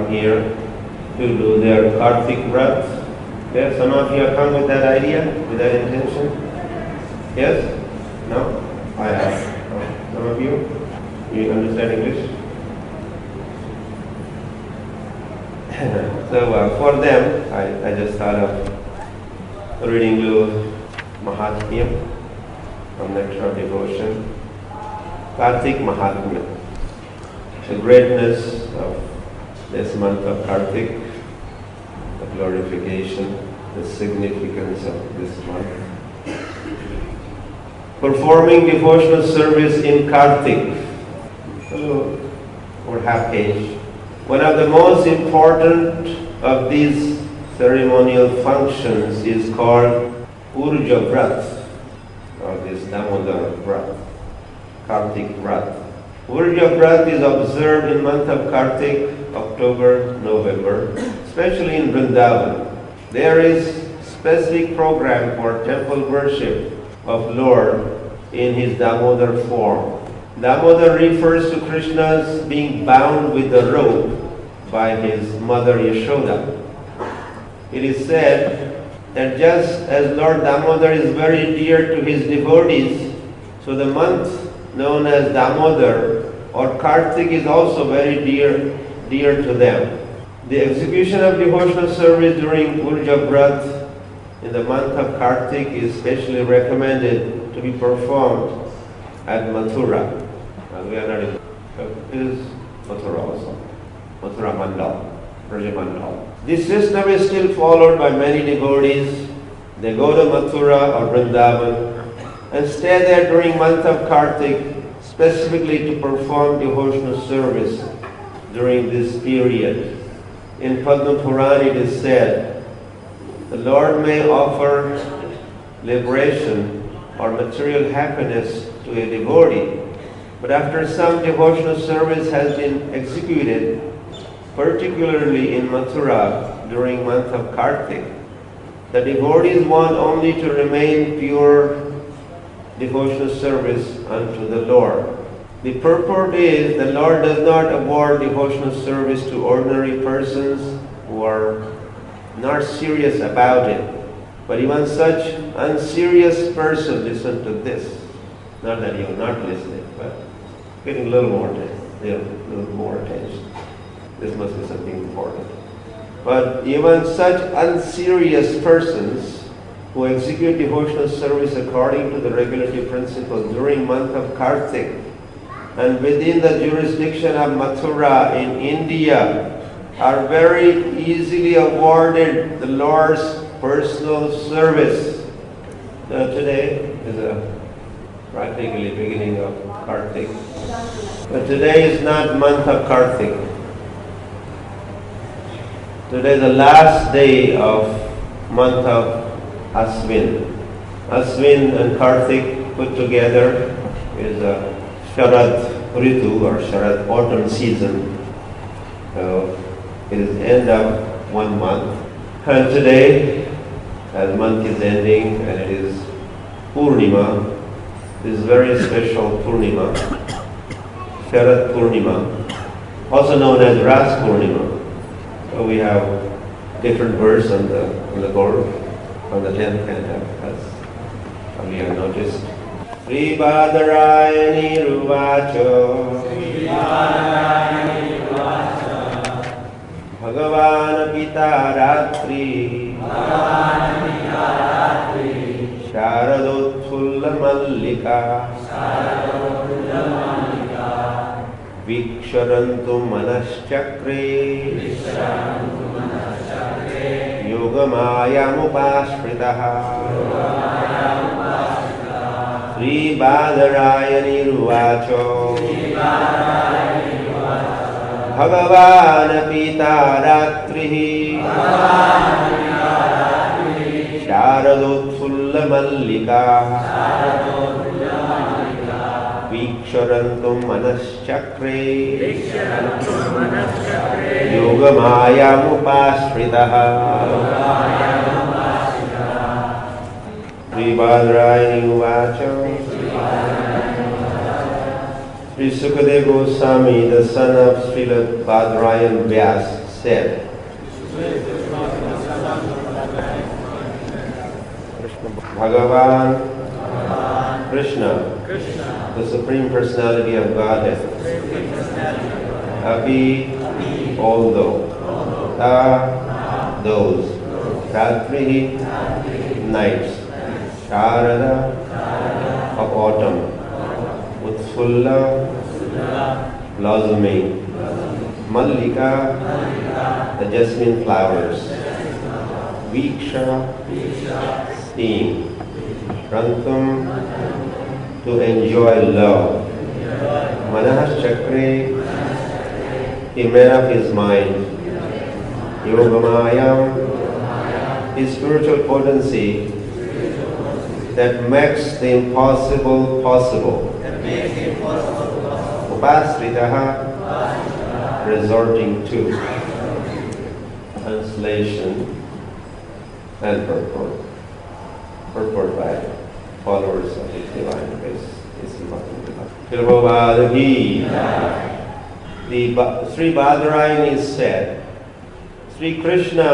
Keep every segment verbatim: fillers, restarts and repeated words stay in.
come here to do their Kartik Vrat. Yes, some of you have come with that idea, with that intention? Yes? No? I have. No. Some of you? You understand English? So uh, for them, I, I just thought of reading you Mahatmya from Nectar of Devotion. Kartik Mahatmya. The greatness of this month of Kartik, the glorification, the significance of this month. Performing devotional service in Kartik. So, or half page. One of the most important of these ceremonial functions is called Urja Vrat, or this Damodar Vrat, Kartik Vrat. Urja Vrat is observed in month of Kartik, October, November, especially in Vrindavan. There is specific program for temple worship of Lord in his Damodar form. Damodar refers to Krishna's being bound with the rope by his mother Yashoda. It is said that just as Lord Damodar is very dear to his devotees, so the month known as Damodar or Kartik is also very dear, dear to them. The execution of devotional service during Urja Vrat in the month of Kartik is specially recommended to be performed at Mathura. Well, we are not in, it is Mathura also. Mathura Mandal, Raja Mandal. This system is still followed by many devotees. They go to Mathura or Vrindavan and stay there during month of Kartik, specifically to perform devotional service during this period. In Padma Purana it is said, the Lord may offer liberation or material happiness to a devotee, but after some devotional service has been executed, particularly in Mathura during month of Kartik, the devotees want only to remain pure devotional service unto the Lord. The purport is the Lord does not award devotional service to ordinary persons who are not serious about it. But even such unserious person, listen to this. Not that you're not listening, but getting a little more attention. A little more attention. This must be something important. But even such unserious persons who execute devotional service according to the regulative principles during month of Kartik and within the jurisdiction of Mathura in India are very easily awarded the Lord's personal service. Now today is a practically beginning of Kartik. But today is not month of Kartik. Today is the last day of month of Aswin. Aswin and Kartik put together is a Sharad Ritu or Sharad autumn season. So it is end of one month. And today, as month is ending and it is Purnima, this very special Purnima, Sharad Purnima, also known as Ras Purnima. So we have different verse on the on the board. On the tenth canto, as we have noticed. Sri Badarayani Ruvacho Bhagavan Pita Ratri Sharadotfulla Mallika Viksharantu Manaschakre Yogamayamupashritaha Sri Badarayani Ruvacho Bhagavan Pita Ratrihi Sharadotfulla Mallika Viksharantum Manaschakre Yogamayamupashritaha Sri Badarayani Uvacha Sri Sukadeva Goswami, the son of Srila Badarayan Vyas, said, Bhagavan Krishna, the Supreme Personality of Godhead, Api, although, Ta, those, Ratri, nights, Sharada, of autumn, Utsulla, blossoming, Mallika, the jasmine flowers, Viksha, steam, Rantam, to enjoy love, Manahas Chakre, the man of his mind, Yogamayam, his spiritual potency that makes the impossible possible, Upasritaha, resorting to. Translation and purport. Purport by followers of His Divine Grace. Kirvavadhi. The Sri Badarayani said, Sri Krishna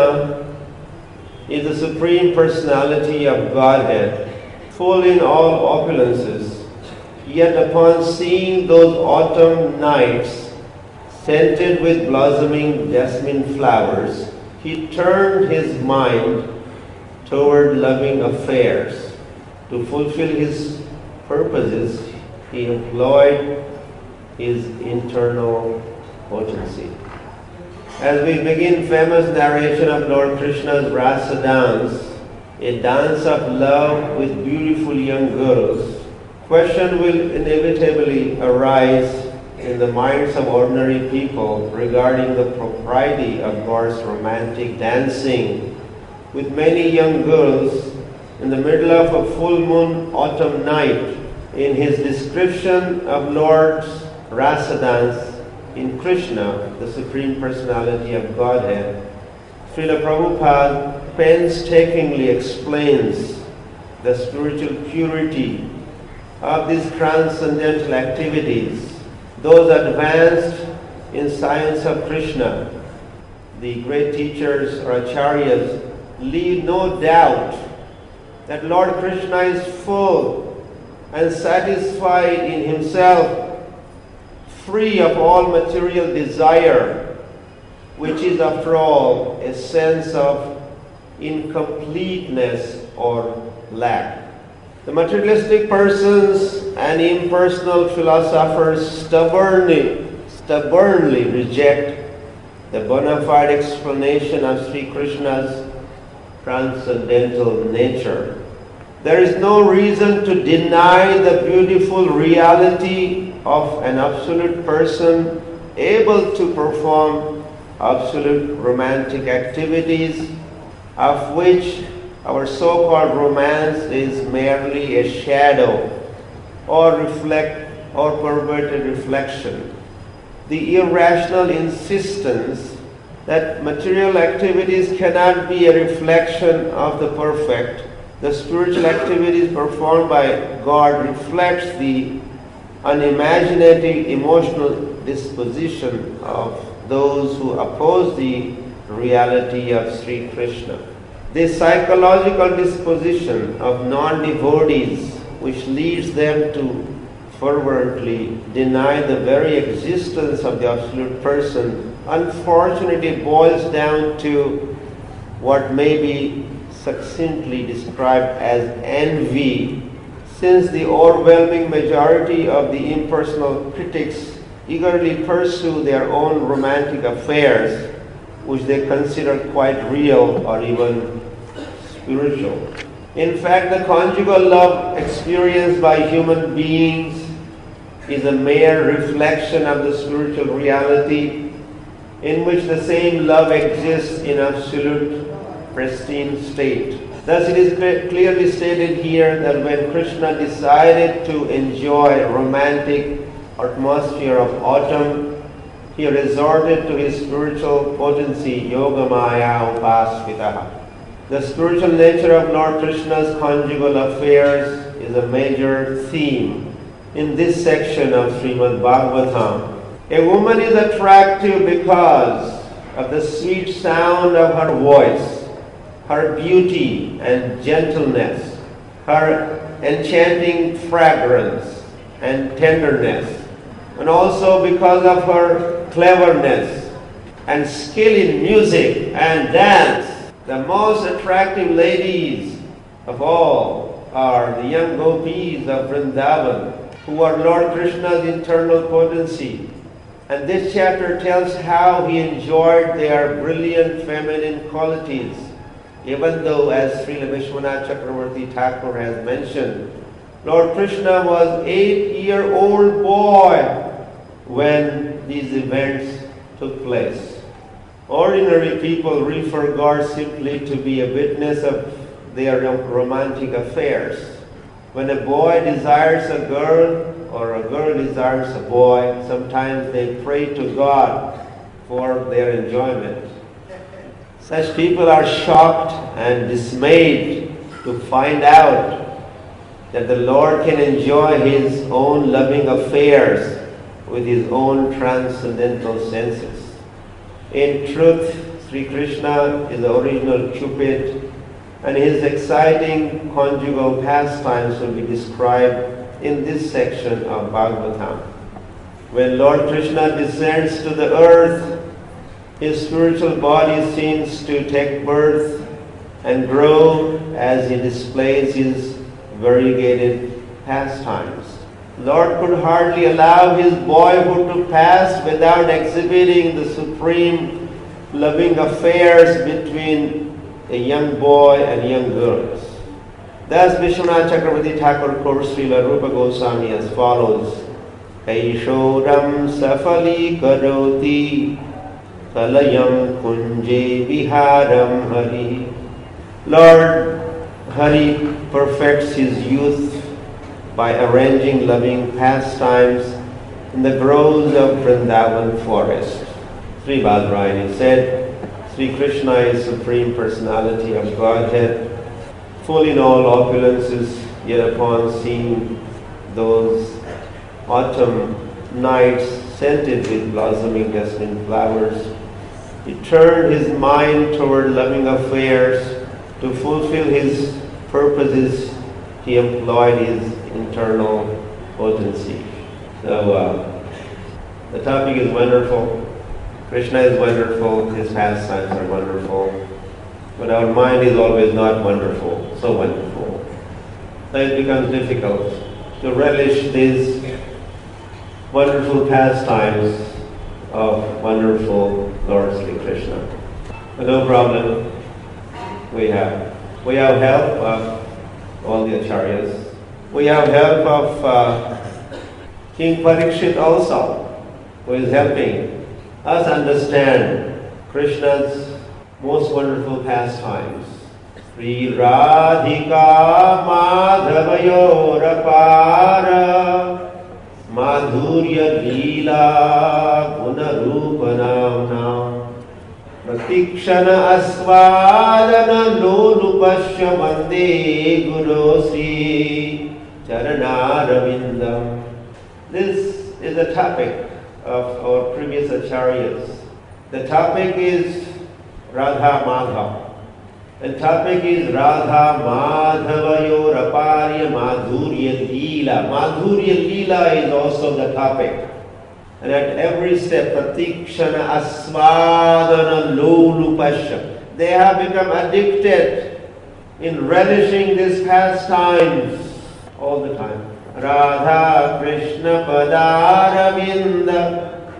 is the Supreme Personality of Godhead, full in all opulences. Yet upon seeing those autumn nights scented with blossoming jasmine flowers, he turned his mind toward loving affairs. To fulfill his purposes, he employed his internal potency. As we begin famous narration of Lord Krishna's Rasa dance, a dance of love with beautiful young girls, question will inevitably arise in the minds of ordinary people regarding the propriety of Lord's romantic dancing with many young girls in the middle of a full moon autumn night. In his description of Lord's Rasa dance in Krishna, the Supreme Personality of Godhead, Srila Prabhupada painstakingly explains the spiritual purity of these transcendental activities. Those advanced in science of Krishna, the great teachers or acharyas, leave no doubt that Lord Krishna is full and satisfied in himself, free of all material desire, which is after all a sense of incompleteness or lack. The materialistic persons and impersonal philosophers stubbornly, stubbornly reject the bona fide explanation of Sri Krishna's transcendental nature. There is no reason to deny the beautiful reality of an absolute person able to perform absolute romantic activities, of which our so-called romance is merely a shadow or reflect or perverted reflection. The irrational insistence that material activities cannot be a reflection of the perfect, the spiritual activities performed by God reflects the unimaginative emotional disposition of those who oppose the reality of Sri Krishna. This psychological disposition of non-devotees, which leads them to fervently deny the very existence of the absolute person, unfortunately boils down to what may be succinctly described as envy, since the overwhelming majority of the impersonal critics eagerly pursue their own romantic affairs, which they consider quite real or even spiritual. In fact, the conjugal love experienced by human beings is a mere reflection of the spiritual reality in which the same love exists in absolute pristine state. Thus it is clearly stated here that when Krishna decided to enjoy romantic atmosphere of autumn, he resorted to his spiritual potency, Yogamaya Upasvitaha. The spiritual nature of Lord Krishna's conjugal affairs is a major theme in this section of Srimad Bhagavatam. A woman is attractive because of the sweet sound of her voice, her beauty and gentleness, her enchanting fragrance and tenderness, and also because of her cleverness and skill in music and dance. The most attractive ladies of all are the young gopis of Vrindavan, who are Lord Krishna's internal potency. And this chapter tells how he enjoyed their brilliant feminine qualities, even though, as Srila Vishwanath Chakravarti Thakur has mentioned, Lord Krishna was an eight-year-old boy when these events took place. Ordinary people refer God simply to be a witness of their romantic affairs. When a boy desires a girl or a girl desires a boy, sometimes they pray to God for their enjoyment. Such people are shocked and dismayed to find out that the Lord can enjoy His own loving affairs with His own transcendental senses. In truth, Sri Krishna is the original Cupid, and his exciting conjugal pastimes will be described in this section of Bhagavatam. When Lord Krishna descends to the earth, his spiritual body seems to take birth and grow as he displays his variegated pastimes. Lord could hardly allow his boyhood to pass without exhibiting the supreme loving affairs between a young boy and young girls. Thus, Vishwanath Chakravarti Thakur quotes Srila Rupa Goswami as follows: Kaishoram safali karoti kalayam kunje viharam hari. Lord Hari perfects his youth by arranging loving pastimes in the groves of Vrindavan forest. Sri Badarayani said, Sri Krishna is Supreme Personality of Godhead, full in all opulences, yet upon seeing those autumn nights scented with blossoming jasmine flowers, he turned his mind toward loving affairs. To fulfill his purposes, he employed his internal potency. So uh, the topic is wonderful. Krishna is wonderful, his pastimes are wonderful, but our mind is always not wonderful, so wonderful. So it becomes difficult to relish these wonderful pastimes of wonderful Lord Sri Krishna. But no problem, we have. We have help of all the acharyas. We have help of uh, King Parikshit also, who is helping us understand Krishna's most wonderful pastimes. Sri Radhika Madhavayor Apara Madhurya Leela Gunarupanam Pratikshana Asvadana Lolupasya Mande Guru Sri Charanaravindam. This is the topic of our previous acharyas. The topic is Radha Madhava. The topic is Radha Madhavayor Aparya Madhurya Leela. Madhurya Leela is also the topic. And at every step, Pratikshana Asvadana Lolupasya, they have become addicted in relishing these pastimes all the time. Radha Krishna Padaravinda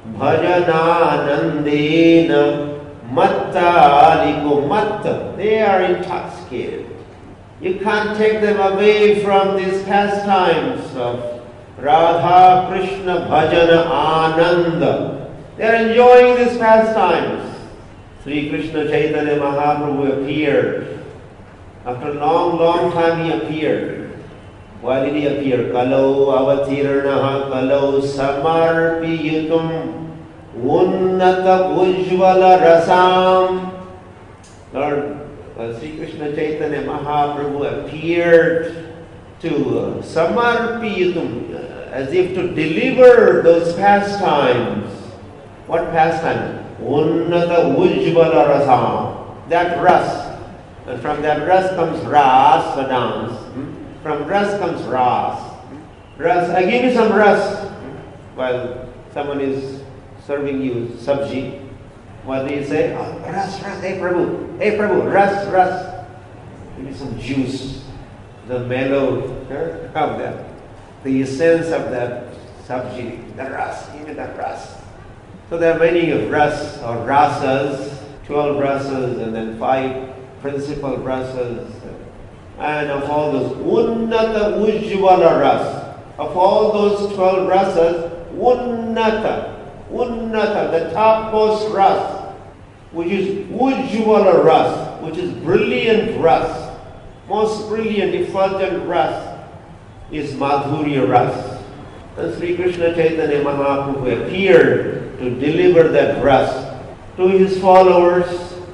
Bhajananandena Mattaliko Matta. They are intoxicated. You can't take them away from these pastimes of Radha Krishna Bhajana Ananda. They are enjoying these pastimes. Sri Krishna Chaitanya Mahaprabhu appeared. After a long, long time he appeared. Why did he appear? Kalau avatirnaha kalau samarpiyutum unnata ujvala rasam. Lord uh, Sri Krishna Chaitanya Mahaprabhu appeared to uh, samarpiyutum, uh, as if to deliver those pastimes. What pastime? Unnata Ujjvala Rasam. That ras. And from that ras comes ras, a dance. From ras comes ras. Ras, I give you some ras. While someone is serving you sabji, what do you say? Oh, ras, ras, hey Prabhu, hey Prabhu, ras, ras. Give me some juice. The mellow of that. The essence of that sabji, the ras, give me that ras. So there are many ras or rasas, twelve rasas and then five principal rasas. And of all those, Unnata Ujjvala ras. Of all those twelve rasas, Unnata, Unnata, the topmost ras, which is Ujjvala ras, which is brilliant ras, most brilliant, effulgent ras, is Madhurya ras. And Sri Krishna Chaitanya Mahaprabhu appeared to deliver that ras to his followers.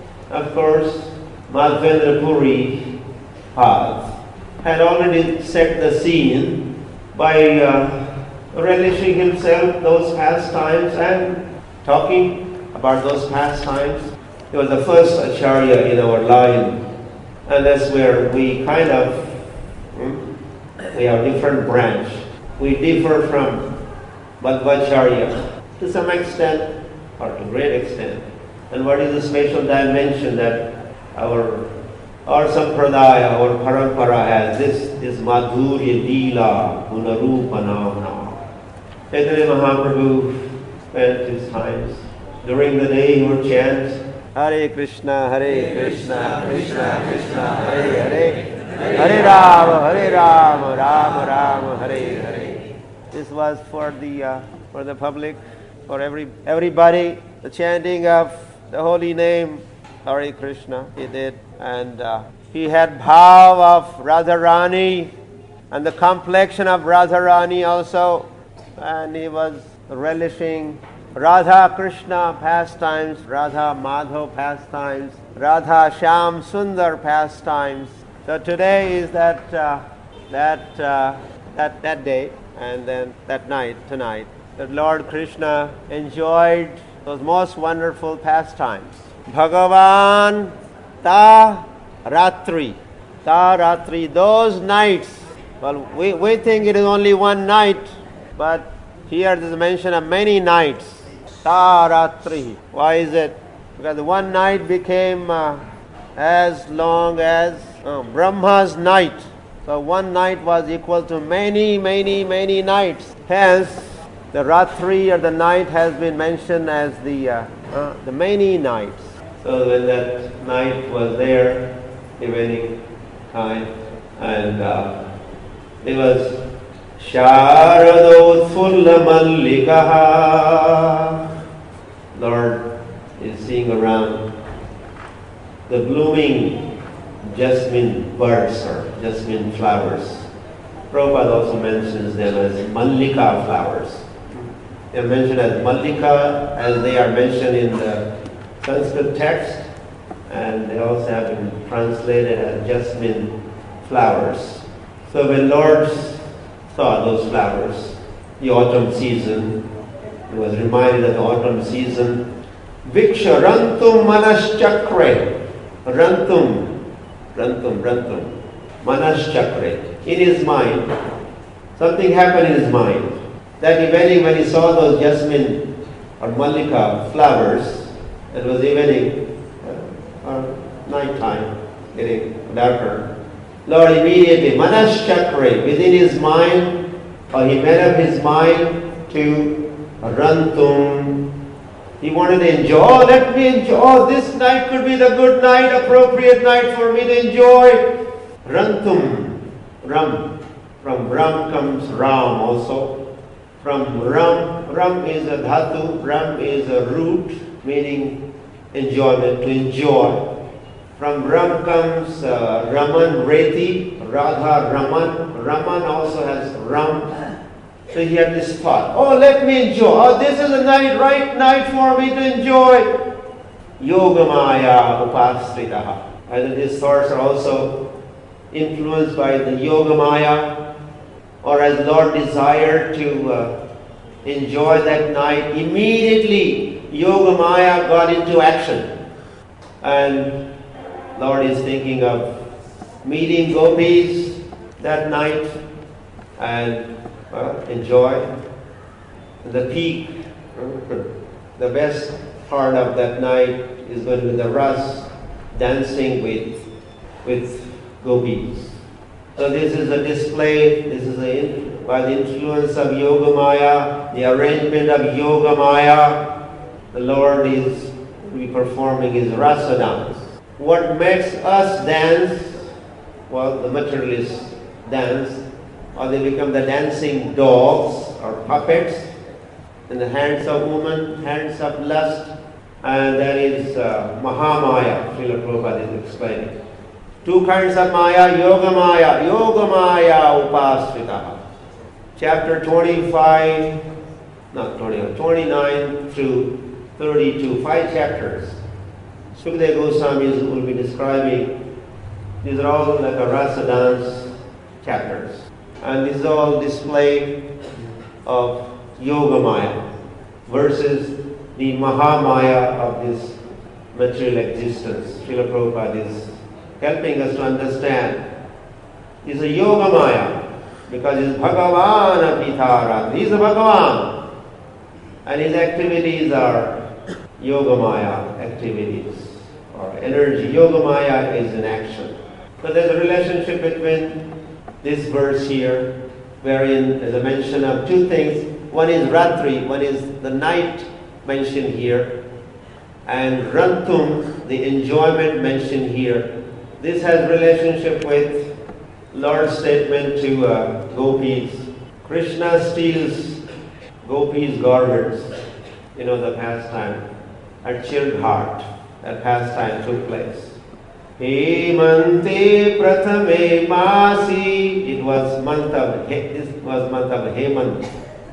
Of course, Madhvendra Puri Path had already set the scene by uh, relishing himself those pastimes and talking about those pastimes. He was the first Acharya in our line, and that's where we kind of, hmm, we have different branch. We differ from Madhvacharya to some extent, or to great extent. And what is the special dimension that our our sampradaya, our parampara has? This is Madhurya Leela Gunarupa Namana. Chaitanya Mahaprabhu spent his times during the day he would chant Hare Krishna, Hare Krishna, Krishna Krishna, Hare Hare, Hare Rama, Hare Rama, Rama Rama, Hare Hare. This was for the uh, for the public, for every everybody. The chanting of the holy name, Hare Krishna, he did, and uh, he had bhav of Radharani and the complexion of Radharani also, and he was relishing Radha Krishna pastimes, Radha Madhav pastimes, Radha Shyam Sundar pastimes. So today is that uh, that uh, that that day, and then that night, tonight, that Lord Krishna enjoyed those most wonderful pastimes. Bhagavan Ta Ratri, Ta Ratri, those nights. Well, we, we think it is only one night, but here there is a mention of many nights. Ta Ratri. Why is it? Because one night became uh, as long as uh, Brahma's night. So one night was equal to many, many, many nights. Hence, the Ratri or the night has been mentioned as the uh, uh, the many nights. So when that night was there, evening time, and uh, it was Sharado Fulla Mallikaha. Lord is seeing around the blooming jasmine buds or jasmine flowers. Prabhupada also mentions them as Mallika flowers. They are mentioned as Mallika as they are mentioned in the Sanskrit text, and they also have been translated as jasmine flowers. So when Lord saw those flowers, the autumn season, he was reminded of the autumn season. Viksha rantum manaschakre. Rantum, rantum, rantum. Manaschakre. In his mind, something happened in his mind. That evening when he saw those jasmine or mallika flowers, it was evening uh, or night time, getting darker. Lord immediately, Manaschakre, within his mind, or he made up his mind to Rantum. He wanted to enjoy, oh, let me enjoy, oh, this night could be the good night, appropriate night for me to enjoy. Rantum, Ram. From Ram comes Ram also. From Ram, Ram is a dhatu, Ram is a root, meaning enjoyment, to enjoy. From Ram comes uh, Raman, Reti, Radha, Raman. Raman also has Ram. So he had this thought, oh, let me enjoy. Oh, this is a night, right night for me to enjoy. Yogamaya upasritaha. Either these thoughts are also influenced by the Yogamaya, or as Lord desired to uh, enjoy that night, immediately Yoga Maya got into action. And Lord is thinking of meeting gopis that night and uh, enjoy the peak. The best part of that night is going to be the ras, dancing with, with gopis. So this is a display, this is a, by the influence of Yoga Maya, the arrangement of Yoga Maya, the Lord is be performing his rasa dance. What makes us dance? Well, the materialists dance, or they become the dancing dogs or puppets in the hands of women, hands of lust, and that is uh, Mahamaya, Srila Prabhupada is explaining. Two kinds of Maya, Yoga Maya, Yoga Maya Upasritaha. Chapter twenty-five, not twenty, twenty-nine through thirty-two, five chapters. Sukadeva Goswami will be describing, these are all like a rasa dance chapters. And this is all display of Yoga Maya versus the Mahamaya of this material existence. Srila Prabhupada is helping us to understand. It's a Yoga Maya because it's Bhagavan Apithara. He's a Bhagavan. And his activities are Yoga Maya activities or energy. Yoga Maya is in action. So there's a relationship between this verse here, wherein there's a mention of two things. One is Ratri, one is the night mentioned here, and Rantum, the enjoyment mentioned here. This has relationship with Lord's statement to uh, gopis. Krishna steals gopis' garments, you know, the pastime, at Chilghat, that pastime took place. Hemante prathame masi, it was month of, this was month of Hemant.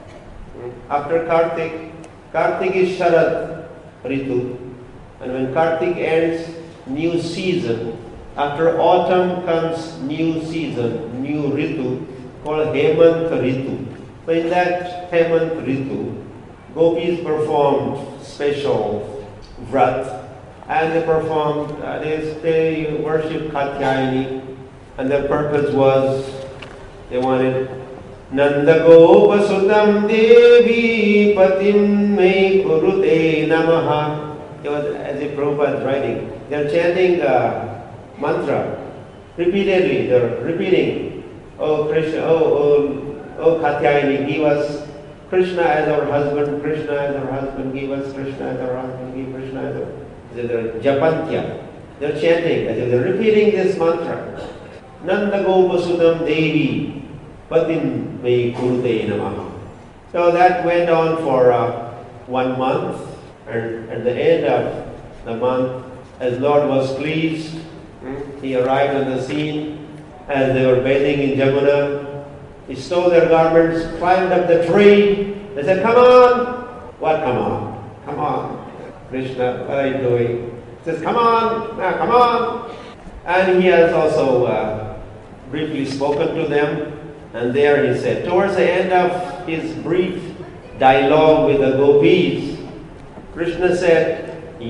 After Kartik, Kartik is Sharad Ritu, and when Kartik ends, new season. After autumn comes new season, new Ritu, called Hemant Ritu. So in that Hemant Ritu, gopis performed special vrat, and they performed, uh, they, they worshipped Katyayani, and their purpose was, they wanted Nanda Gopa Sutam Devi Patim Me Kurute Namaha. It was as if Prabhupada is writing. They are chanting uh, mantra repeatedly. They are repeating, Oh Krishna, oh, oh, oh Katyayani, give us Krishna as our husband, Krishna as our husband, give us Krishna as our husband, give Krishna as our husband. They're Japantya. They're chanting, as if they're repeating this mantra. Nanda Gopa Sutam Devi Patim Me Kurute Namaha. So that went on for uh, one month, and at the end of the month, as Lord was pleased, he arrived on the scene as they were bathing in Jamuna. He stole their garments, climbed up the tree. They said, come on! What come on? Come on. Krishna, what are you doing? He says, come on, now come on. And he has also uh, briefly spoken to them. And there he said, towards the end of his brief dialogue with the gopis, Krishna said,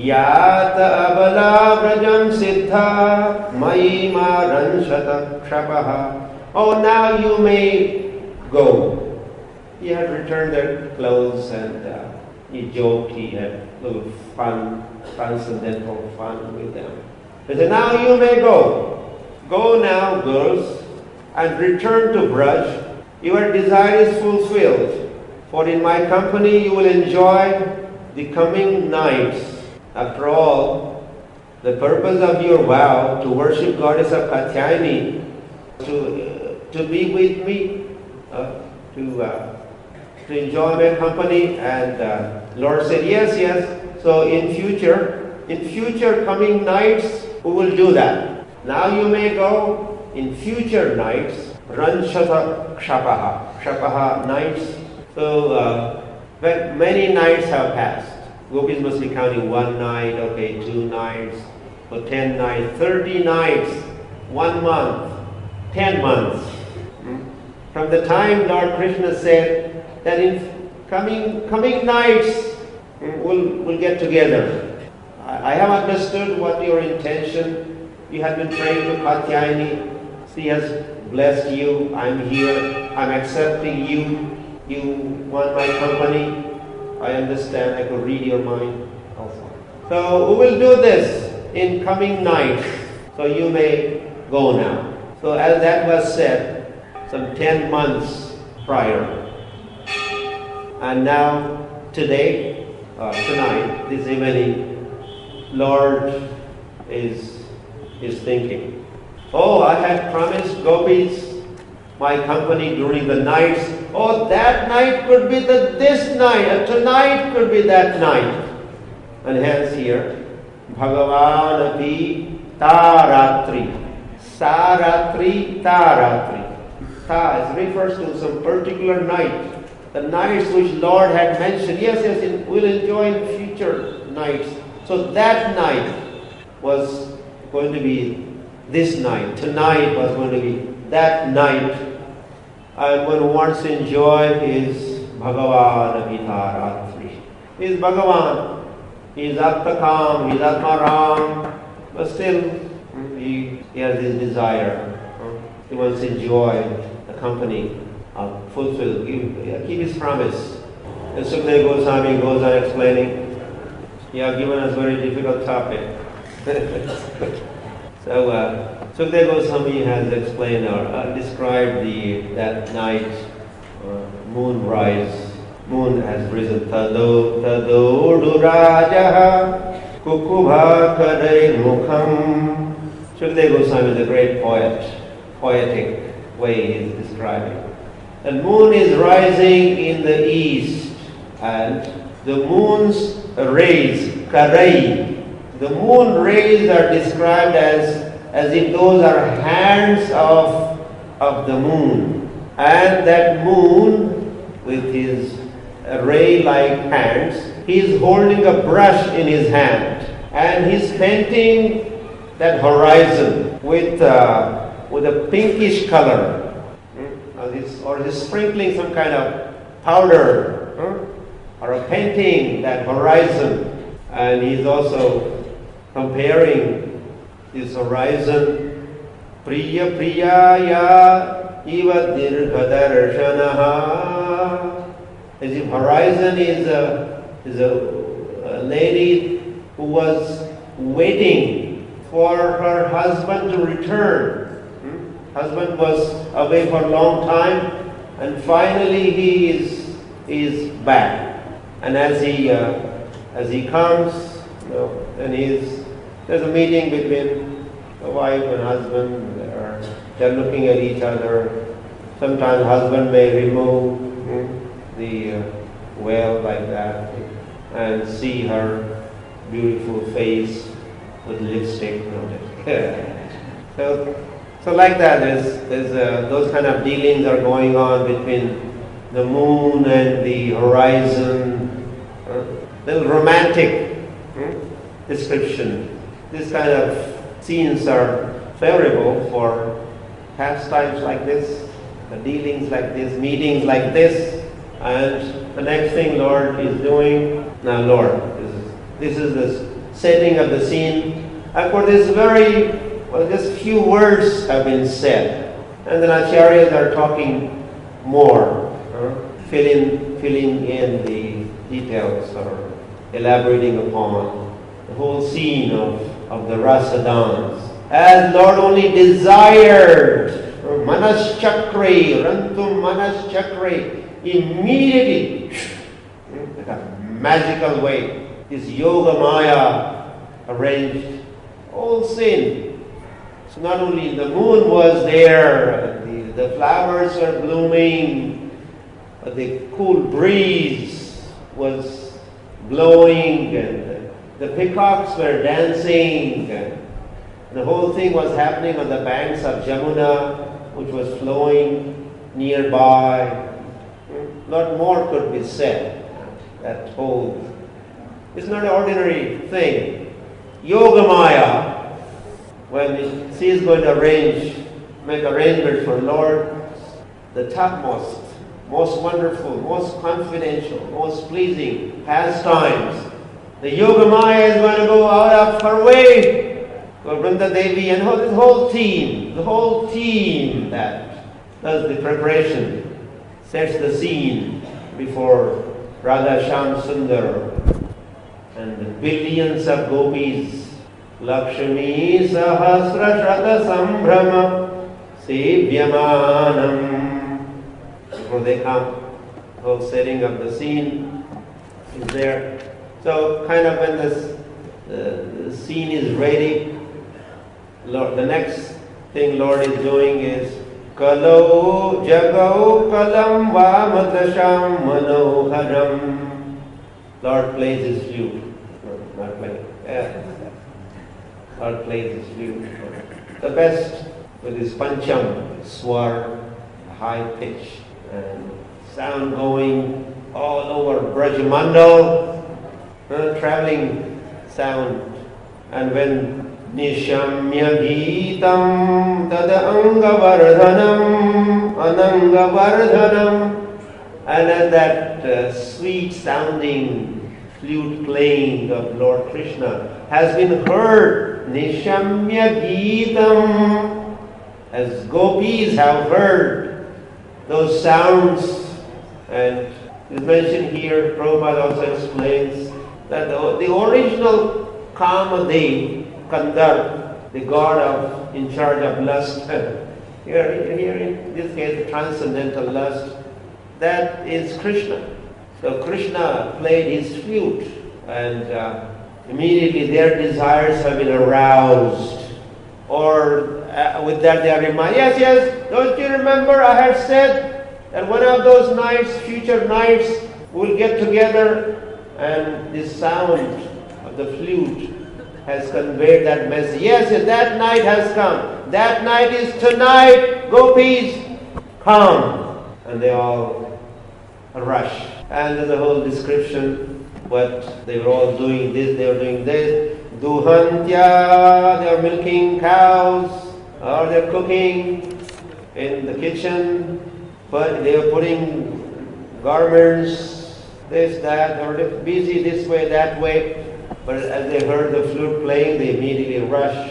Yata abala vrajam siddha maima ranshata kshapaha. Oh, now you may go. He had returned their clothes and uh, he joked, he had a little fun, transcendental fun with them. He said, now you may go. Go now, girls, and return to Braj. Your desire is fulfilled, for in my company you will enjoy the coming nights. After all, the purpose of your vow to worship Goddess of Katyayani, to, uh, to be with me, uh, to, uh, to enjoy my company, and uh, Lord said, yes, yes. So in future, in future coming nights, we will do that. Now you may go. In future nights, Ranshata Kshapaha, Kshapaha nights. So uh, when many nights have passed. Gopis must be counting one night, okay, two nights, or ten nights, thirty nights, one month, ten months. Hmm? From the time Lord Krishna said that in coming coming nights, We'll, we'll get together. I, I have understood what your intention. You have been praying to Katyayani. She has blessed you. I'm here. I'm accepting you. You want my company. I understand. I could read your mind also. So we will do this in coming nights. So you may go now. So as that was said, some ten months prior. And now, today, uh, tonight, this evening, Lord is, is thinking, oh, I had promised gopis my company during the nights. Oh, that night could be the this night, and tonight could be that night. And hence here, Bhagavan api taratri. Saratri taratri. Ta refers to some particular night. The nights which Lord had mentioned. Yes, yes, in, we'll enjoy in future nights. So that night was going to be this night. Tonight was going to be that night. And one wants to enjoy his Bhagavan Abhitaratri. He is Bhagavan. He is Atmakam. He is Atmaram. But still, he, he has his desire. He wants to enjoy the company, uh, fulfill, keep, keep his promise. And Sukadeva Goswami goes on explaining, you have given us a very difficult topic. so, uh, Sukadeva Goswami has explained or uh, described the that night, uh, moonrise. Moon has risen. Tado tado durajaha kukubha kadai mukham. Sukadeva Goswami is a great poet, poetic way he is describing. The moon is rising in the east, and the moon's rays, karai, the moon rays are described as, as if those are hands of, of the moon. And that moon, with his ray-like hands, he is holding a brush in his hand, and he's painting that horizon with uh, with a pinkish color, mm? or, he's, or he's sprinkling some kind of powder, mm? or a painting that horizon, and he's also comparing this horizon, priya priyaya iva dirghadarshanaha, as if horizon is a is a, a lady who was waiting for her husband to return. Hmm? Husband was away for a long time, and finally he is is back. And as he uh, as he comes, you know, and he's there's a meeting between the wife and husband. They're, they're looking at each other. Sometimes husband may remove hmm, the uh, veil like that and see her beautiful face with lipstick on it. so, so like that, there's, there's uh, those kind of dealings are going on between the moon and the horizon. Uh, little romantic hmm, description. This kind of scenes are favorable for pastimes like this, the dealings like this, meetings like this, and the next thing Lord is doing. Now, Lord, this is, this is the setting of the scene, and for this very, well, just few words have been said, and then acharyas are talking more, uh, filling, filling in the details or elaborating upon the whole scene of, of the rasa dance. As Lord only desired, manas chakre, rantum manas chakre, immediately, in a magical way, this yoga maya arranged all sin. So not only the moon was there, the, the flowers were blooming, but the cool breeze was blowing, and the, the peacocks were dancing, and the whole thing was happening on the banks of Jamuna, which was flowing nearby. A lot more could be said. That whole It's not an ordinary thing. Yoga Maya, when she is going to arrange, make arrangements for Lord, the topmost most wonderful, most confidential, most pleasing pastimes. The Yogamaya is going to go out of her way for Vrinda Devi and this whole team, the whole team that does the preparation, sets the scene before Radha Shyam Sundar and the billions of gopis. Lakshmi Sahasra Shata Sambhrama Sevyamanam. Before they come, the whole setting of the scene is there. So, kind of when this, uh, the scene is ready, Lord, the next thing Lord is doing is Kalau Jagau Kalam Vamadasham Manoharam. Lord plays his flute. No, not playing. Yeah. Lord plays his flute. The best with his pancham, swar, high pitch, and sound going all over Brajamandal, uh, traveling sound. And when Nishamya Geetam Tada Angavardhanam Anangavardhanam, and at that uh, sweet sounding flute playing of Lord Krishna has been heard, Nishamya Geetam, as gopis have heard those sounds. And it's mentioned here, Prabhupada also explains that the, the original Kamadev, Kandar, the god of in charge of lust, here, here in this case the transcendental lust, that is Krishna. So Krishna played his flute, and uh, immediately their desires have been aroused. Or uh, with that they are reminded, yes, yes, don't you remember I had said that one of those nights, future nights, we'll get together, and this sound of the flute has conveyed that message. Yes, yes, that night has come. That night is tonight. Gopis, come. And they all rush. And there's a whole description what they were all doing this, they were doing this. Duhantya, they are milking cows, or they're cooking in the kitchen, but they are putting garments, this, that, they were busy this way, that way. But as they heard the flute playing, they immediately rushed,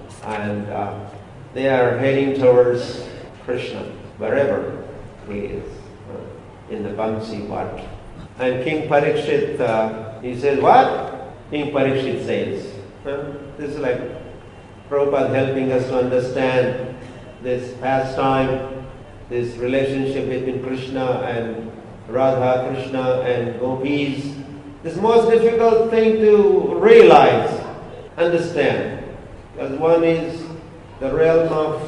and uh, they are heading towards Krishna, wherever he is, uh, in the Bansi Wat. And King Parikshit, uh, he says, what? King Parikshit says. Huh? This is like Prabhupada helping us to understand this pastime, this relationship between Krishna and Radha, Krishna and gopis. This most difficult thing to realize, understand. Because one is the realm of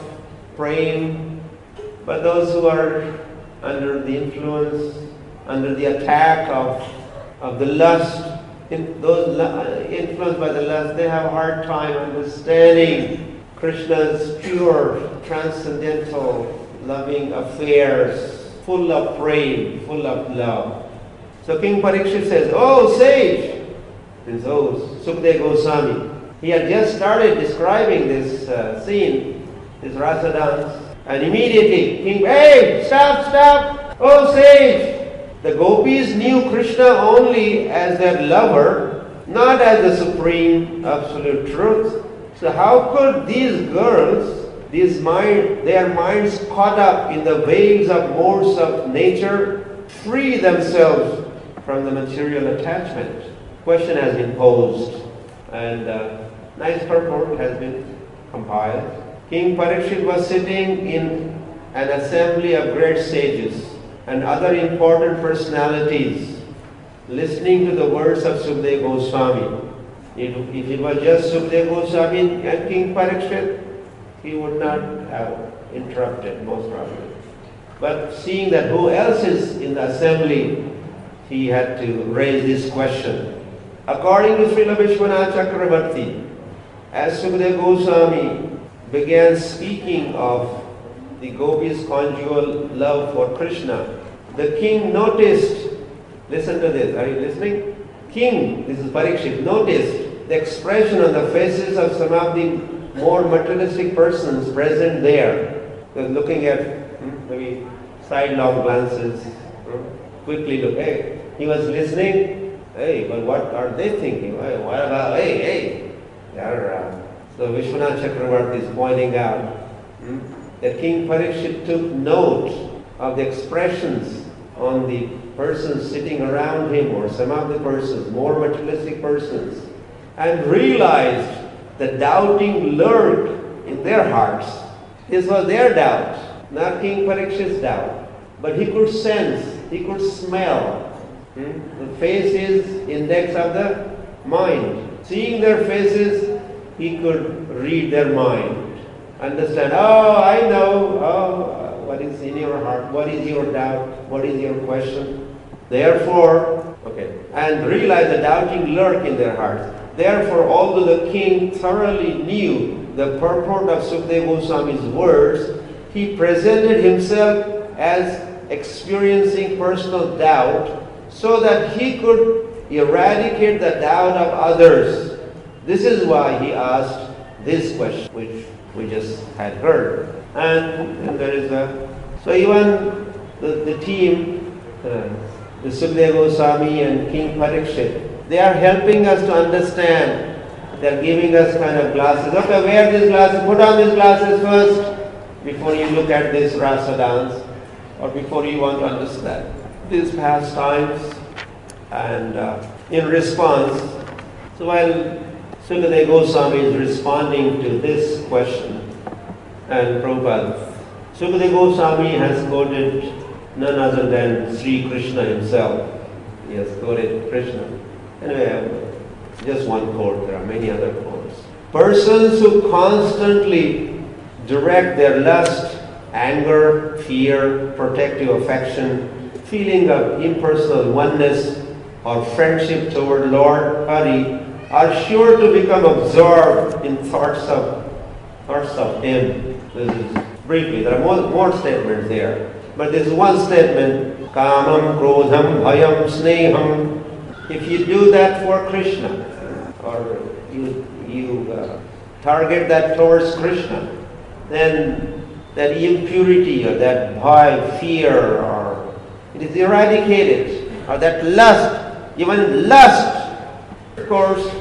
praying, but those who are under the influence, under the attack of, of the lust, in those influenced by the lust, they have a hard time understanding Krishna's pure, transcendental, loving affairs, full of praying, full of love. So King Parikshit says, oh sage, means oh Sukadeva Goswami. He had just started describing this uh, scene, this rasa dance, and immediately King, hey, stop, stop, oh sage. The gopis knew Krishna only as their lover, not as the supreme absolute truth. So how could these girls, these mind, their minds caught up in the waves of modes of nature, free themselves from the material attachment? Question has been posed, and uh, nice purport has been compiled. King Parikshit was sitting in an assembly of great sages and other important personalities, listening to the words of Sukadeva Goswami. If, if it was just Sukadeva Goswami and King Parikshit, he would not have interrupted, most probably. But seeing that who else is in the assembly, he had to raise this question. According to Srila Vishwanath Chakravarti, as Sukadeva Goswami began speaking of the gopis' conjugal love for Krishna, the king noticed, listen to this, are you listening? King, this is Parikshit, noticed the expression on the faces of some of the more materialistic persons present there. They're looking at hmm, maybe sidelong glances, quickly look, hey, he was listening, hey, but what are they thinking? Hey, what about, hey, hey, they are, uh, so Vishwanath Chakravarti is pointing out hmm, that King Parikshit took note of the expressions on the persons sitting around him, or some of the persons, more materialistic persons, and realized the doubting lurk in their hearts. This was their doubt, not King Parikshit's doubt. But he could sense, he could smell. Hmm? The face is index of the mind. Seeing their faces, he could read their mind. Understand, oh, I know, oh, what is in your heart, what is your doubt, what is your question. Therefore, okay, and realize the doubting lurk in their hearts. Therefore, although the king thoroughly knew the purport of Sukadeva Goswami's words, he presented himself as experiencing personal doubt so that he could eradicate the doubt of others. This is why he asked this question, which we just had heard. And, and there is a, so even the, the team, uh, the Sukadeva Goswami and King Parikshit, they are helping us to understand. They are giving us kind of glasses. Okay, wear these glasses, put on these glasses first before you look at this rasa dance, or before you want to understand these pastimes. And uh, in response, so while Sukadeva Goswami is responding to this question, and Prabhupada, Sukadeva Goswami has quoted none other than Sri Krishna himself. He has quoted Krishna. Anyway, just one quote, there are many other quotes. Persons who constantly direct their lust, anger, fear, protective affection, feeling of impersonal oneness, or friendship toward Lord Hari are sure to become absorbed in thoughts of thoughts of Him. This is briefly, there are more, more statements there. But this is one statement, Kamam, Krodham, Bhayam, Sneham. If you do that for Krishna, or you, you uh, target that towards Krishna, then that impurity or that bhaya, fear, or it is eradicated. Or that lust, even lust, of course,